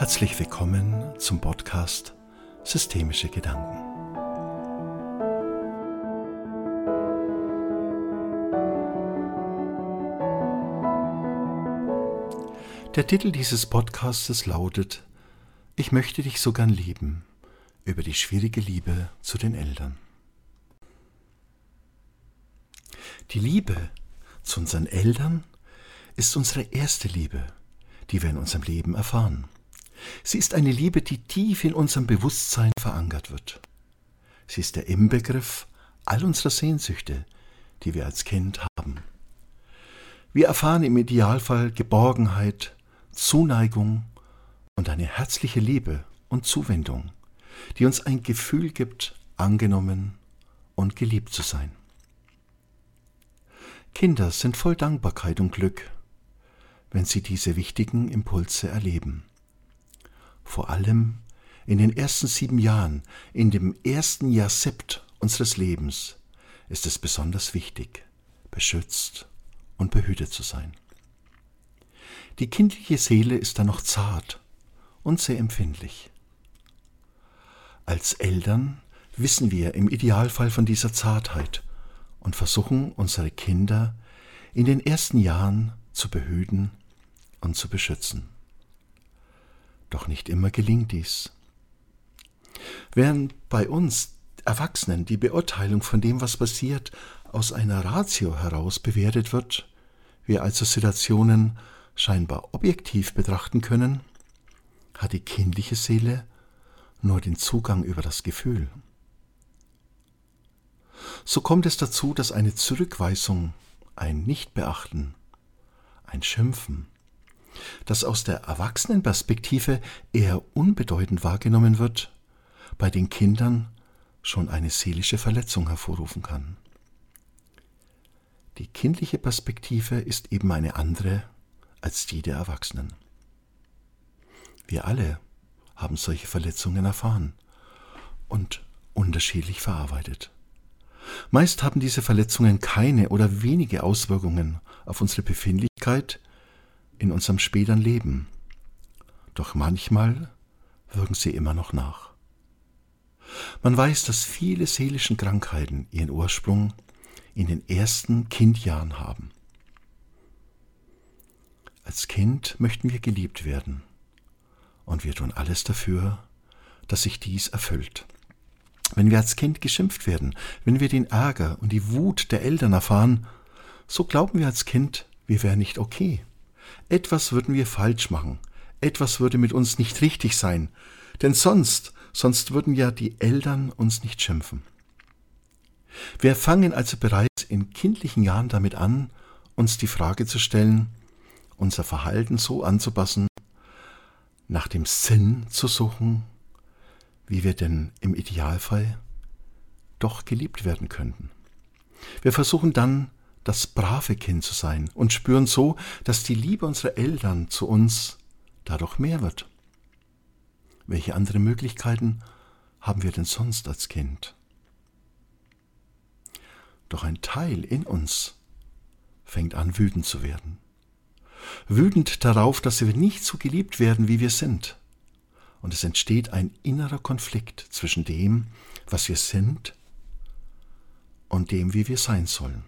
Herzlich willkommen zum Podcast Systemische Gedanken. Der Titel dieses Podcastes lautet: Ich möchte dich so gern lieben, über die schwierige Liebe zu den Eltern. Die Liebe zu unseren Eltern ist unsere erste Liebe, die wir in unserem Leben erfahren. Sie ist eine Liebe, die tief in unserem Bewusstsein verankert wird. Sie ist der Inbegriff all unserer Sehnsüchte, die wir als Kind haben. Wir erfahren im Idealfall Geborgenheit, Zuneigung und eine herzliche Liebe und Zuwendung, die uns ein Gefühl gibt, angenommen und geliebt zu sein. Kinder sind voll Dankbarkeit und Glück, wenn sie diese wichtigen Impulse erleben. Vor allem in den ersten 7 Jahren, in dem ersten Jahrsept unseres Lebens, ist es besonders wichtig, beschützt und behütet zu sein. Die kindliche Seele ist dann noch zart und sehr empfindlich. Als Eltern wissen wir im Idealfall von dieser Zartheit und versuchen, unsere Kinder in den ersten Jahren zu behüten und zu beschützen. Doch nicht immer gelingt dies. Während bei uns Erwachsenen die Beurteilung von dem, was passiert, aus einer Ratio heraus bewertet wird, wir also Situationen scheinbar objektiv betrachten können, hat die kindliche Seele nur den Zugang über das Gefühl. So kommt es dazu, dass eine Zurückweisung, ein Nichtbeachten, ein Schimpfen, das aus der Erwachsenenperspektive eher unbedeutend wahrgenommen wird, bei den Kindern schon eine seelische Verletzung hervorrufen kann. Die kindliche Perspektive ist eben eine andere als die der Erwachsenen. Wir alle haben solche Verletzungen erfahren und unterschiedlich verarbeitet. Meist haben diese Verletzungen keine oder wenige Auswirkungen auf unsere Befindlichkeit in unserem späteren Leben. Doch manchmal wirken sie immer noch nach. Man weiß, dass viele seelische Krankheiten ihren Ursprung in den ersten Kindjahren haben. Als Kind möchten wir geliebt werden und wir tun alles dafür, dass sich dies erfüllt. Wenn wir als Kind geschimpft werden, wenn wir den Ärger und die Wut der Eltern erfahren, so glauben wir als Kind, wir wären nicht okay. Etwas würden wir falsch machen, etwas würde mit uns nicht richtig sein, denn sonst würden ja die Eltern uns nicht schimpfen. Wir fangen also bereits in kindlichen Jahren damit an, uns die Frage zu stellen, unser Verhalten so anzupassen, nach dem Sinn zu suchen, wie wir denn im Idealfall doch geliebt werden könnten. Wir versuchen dann, das brave Kind zu sein und spüren so, dass die Liebe unserer Eltern zu uns dadurch mehr wird. Welche andere Möglichkeiten haben wir denn sonst als Kind? Doch ein Teil in uns fängt an, wütend zu werden. Wütend darauf, dass wir nicht so geliebt werden, wie wir sind. Und es entsteht ein innerer Konflikt zwischen dem, was wir sind, und dem, wie wir sein sollen.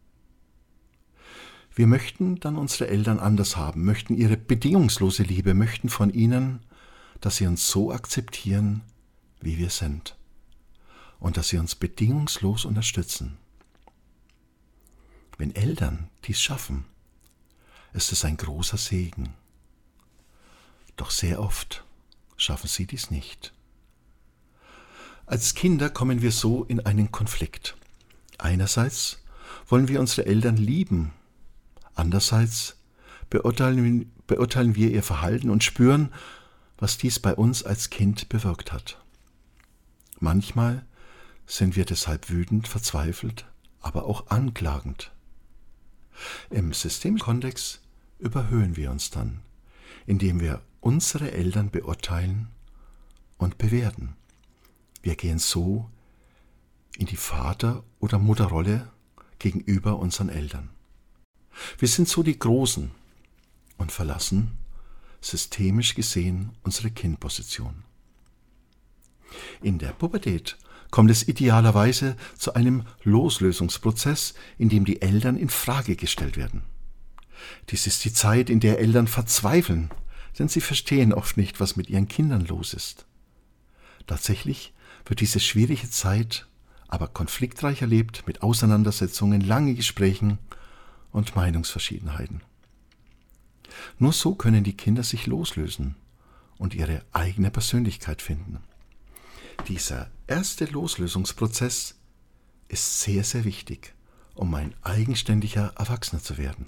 Wir möchten dann unsere Eltern anders haben, möchten ihre bedingungslose Liebe, möchten von ihnen, dass sie uns so akzeptieren, wie wir sind. Und dass sie uns bedingungslos unterstützen. Wenn Eltern dies schaffen, ist es ein großer Segen. Doch sehr oft schaffen sie dies nicht. Als Kinder kommen wir so in einen Konflikt. Einerseits wollen wir unsere Eltern lieben, andererseits beurteilen wir ihr Verhalten und spüren, was dies bei uns als Kind bewirkt hat. Manchmal sind wir deshalb wütend, verzweifelt, aber auch anklagend. Im Systemkontext überhöhen wir uns dann, indem wir unsere Eltern beurteilen und bewerten. Wir gehen so in die Vater- oder Mutterrolle gegenüber unseren Eltern. Wir sind so die Großen und verlassen systemisch gesehen unsere Kindposition. In der Pubertät kommt es idealerweise zu einem Loslösungsprozess, in dem die Eltern in Frage gestellt werden. Dies ist die Zeit, in der Eltern verzweifeln, denn sie verstehen oft nicht, was mit ihren Kindern los ist. Tatsächlich wird diese schwierige Zeit aber konfliktreich erlebt mit Auseinandersetzungen, langen Gesprächen und Meinungsverschiedenheiten. Nur so können die Kinder sich loslösen und ihre eigene Persönlichkeit finden. Dieser erste Loslösungsprozess ist sehr, sehr wichtig, um ein eigenständiger Erwachsener zu werden.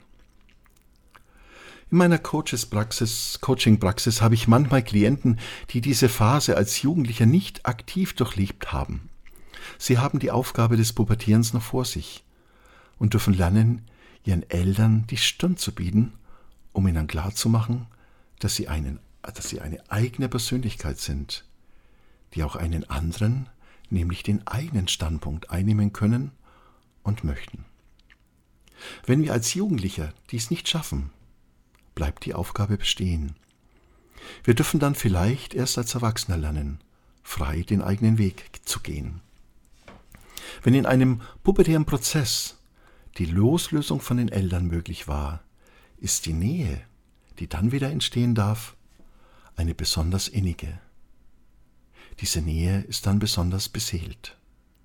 In meiner Coaching-Praxis habe ich manchmal Klienten, die diese Phase als Jugendlicher nicht aktiv durchlebt haben. Sie haben die Aufgabe des Pubertierens noch vor sich und dürfen lernen, ihren Eltern die Stirn zu bieten, um ihnen klarzumachen, dass sie eine eigene Persönlichkeit sind, die auch einen anderen, nämlich den eigenen Standpunkt einnehmen können und möchten. Wenn wir als Jugendlicher dies nicht schaffen, bleibt die Aufgabe bestehen. Wir dürfen dann vielleicht erst als Erwachsener lernen, frei den eigenen Weg zu gehen. Wenn in einem pubertären Prozess die Loslösung von den Eltern möglich war, ist die Nähe, die dann wieder entstehen darf, eine besonders innige. Diese Nähe ist dann besonders beseelt.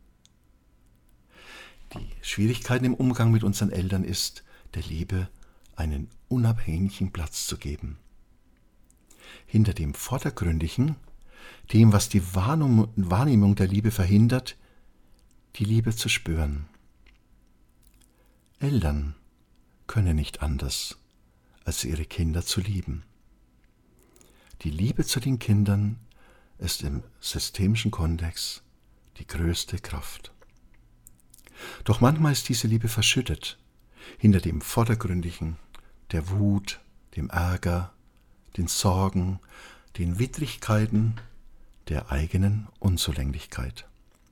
Die Schwierigkeit im Umgang mit unseren Eltern ist, der Liebe einen unabhängigen Platz zu geben. Hinter dem Vordergründigen, dem, was die Wahrnehmung der Liebe verhindert, die Liebe zu spüren. Eltern können nicht anders, als ihre Kinder zu lieben. Die Liebe zu den Kindern ist im systemischen Kontext die größte Kraft. Doch manchmal ist diese Liebe verschüttet, hinter dem Vordergründigen, der Wut, dem Ärger, den Sorgen, den Widrigkeiten, der eigenen Unzulänglichkeit.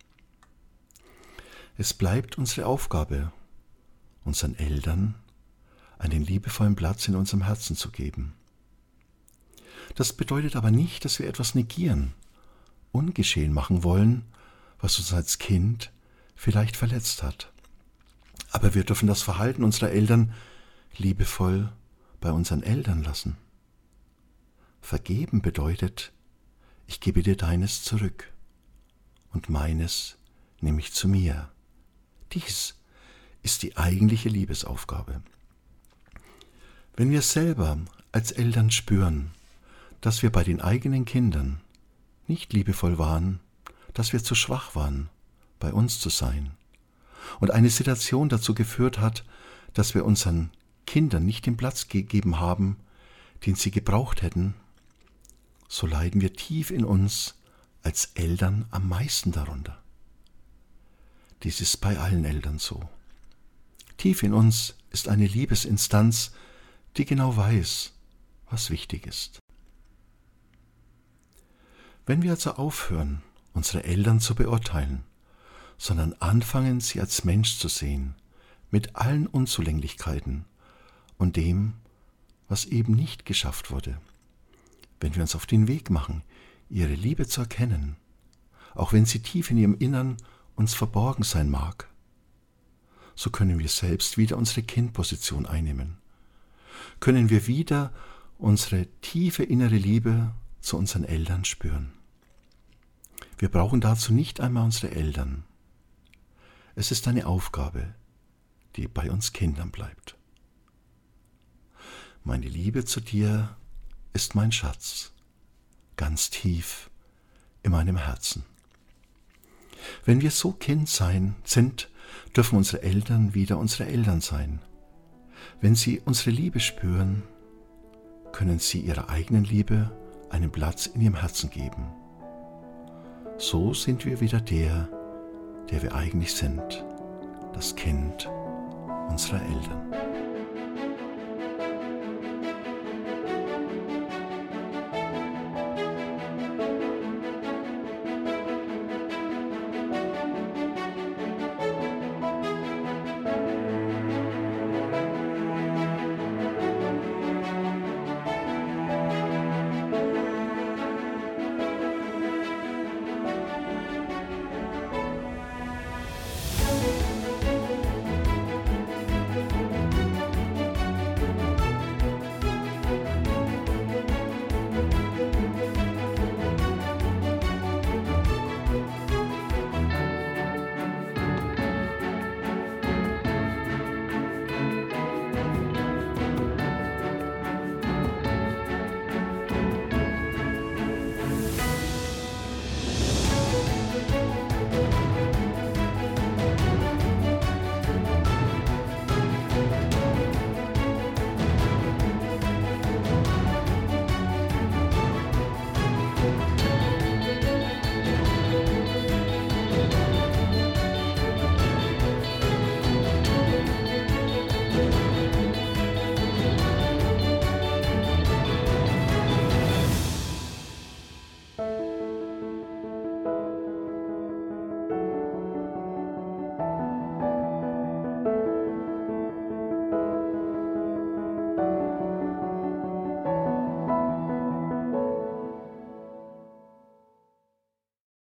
Es bleibt unsere Aufgabe, unseren Eltern einen liebevollen Platz in unserem Herzen zu geben. Das bedeutet aber nicht, dass wir etwas negieren, ungeschehen machen wollen, was uns als Kind vielleicht verletzt hat. Aber wir dürfen das Verhalten unserer Eltern liebevoll bei unseren Eltern lassen. Vergeben bedeutet, ich gebe dir deines zurück und meines nehme ich zu mir. Dies ist die eigentliche Liebesaufgabe. Wenn wir selber als Eltern spüren, dass wir bei den eigenen Kindern nicht liebevoll waren, dass wir zu schwach waren, bei uns zu sein und eine Situation dazu geführt hat, dass wir unseren Kindern nicht den Platz gegeben haben, den sie gebraucht hätten, so leiden wir tief in uns als Eltern am meisten darunter. Dies ist bei allen Eltern so. Tief in uns ist eine Liebesinstanz, die genau weiß, was wichtig ist. Wenn wir also aufhören, unsere Eltern zu beurteilen, sondern anfangen, sie als Mensch zu sehen, mit allen Unzulänglichkeiten und dem, was eben nicht geschafft wurde, wenn wir uns auf den Weg machen, ihre Liebe zu erkennen, auch wenn sie tief in ihrem Innern uns verborgen sein mag, so können wir selbst wieder unsere Kindposition einnehmen, können wir wieder unsere tiefe innere Liebe zu unseren Eltern spüren. Wir brauchen dazu nicht einmal unsere Eltern. Es ist eine Aufgabe, die bei uns Kindern bleibt. Meine Liebe zu dir ist mein Schatz, ganz tief in meinem Herzen. Wenn wir so Kind sind, dürfen unsere Eltern wieder unsere Eltern sein. Wenn sie unsere Liebe spüren, können sie ihrer eigenen Liebe einen Platz in ihrem Herzen geben. So sind wir wieder der wir eigentlich sind, das Kind unserer Eltern.